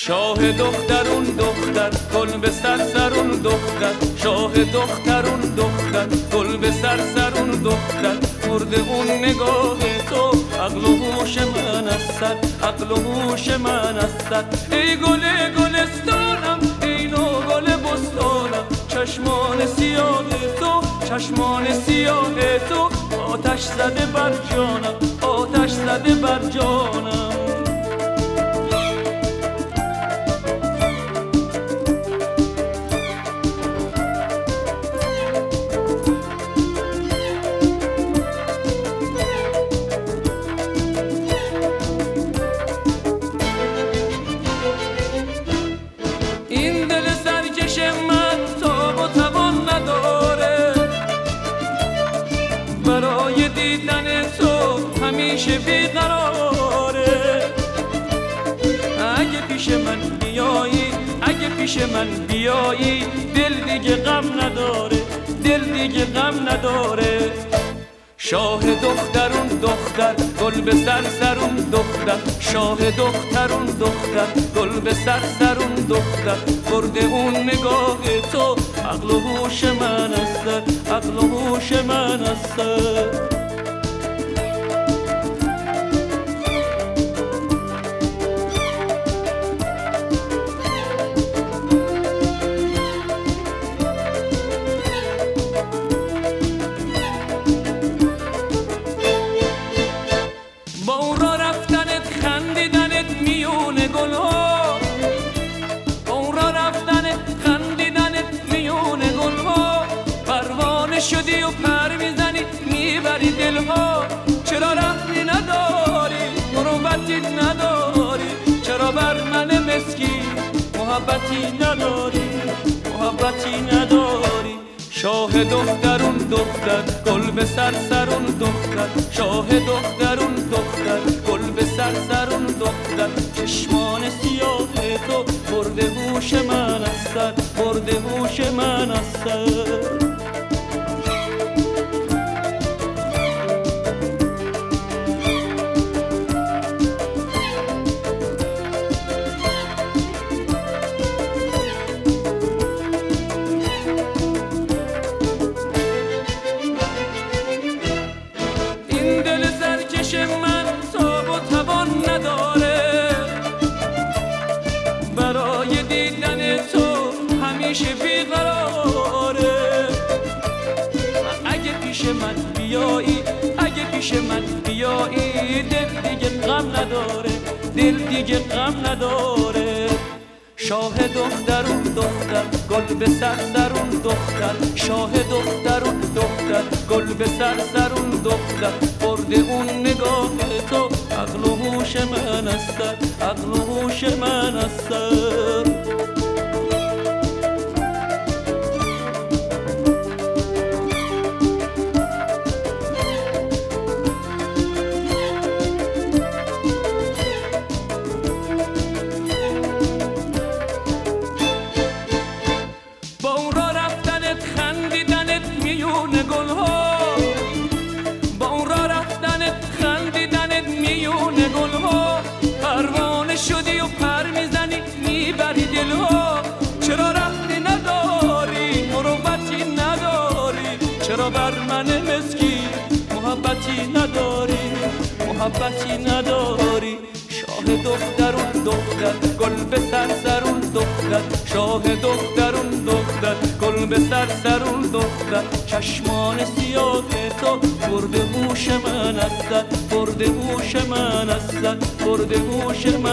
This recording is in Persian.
شاه دخترون دختر گل به سرسرون دختر شاه دخترون دختر گل به سرسرون دختر مرده اون نگاه تو عقل و هوش من است عقل و هوش من است ای گل گلستانم ای نو گل بستانم چشمان سیاه تو چشمان سیاه تو آتش زده بر جانم آتش زده بر جانم این دل سرکش من تاب و توان نداره برای دیدن تو همیشه بیقراره اگه پیش من بیایی اگه پیش من بیایی دل دیگه غم نداره دل دیگه غم نداره شاه دخترون دختر گل به سرسرون دختر شاه دخترون دختر گل به سرسرون دختر برده اون نگاه تو عقل و هوش من است عقل و هوش من است با اون را رفتنت خندیدنت میون گلها با اون را رفتنت خندیدنت میون گلها پروانه شدی و پر میزنی میبری دلها چرا رحمی نداری مروتی نداری چرا بر من مسکین محبتی نداری محبتی نداری شاه دخترون دختر گل به سرسرون دختر شاه دخترون دختر گل به سرسرون دختر چشمان سیاه تو برده هوش من است برده هوش من است من تاب و توان نداره برای دیدن تو همیشه بیقراره اگه پیش من بیایی اگه پیش من بیایی دل دیگه غم نداره دل دیگه غم نداره شاه دخترون دختر گل به سرسرون دختر شاه دخترون دختر گل به سرسرون دختر برده اون نگاه تو عقل و هوش من است عقل و هوش من است با اون را رفتنت خندیدنت میون گلها با اون را رفتنت خندیدنت میون گلها پروانه شدی و پر میزنی میبری دلها چرا رحمی نداری مروتی نداری چرا بر من مسکین محبتی نداری محبتی نداری شاه دخترون دختر گل به سرسرون دختر شاه دخترون دختر گل به سرسرون دختر چشمان سیاه تو برده هوش من است برده هوش من است برده هوش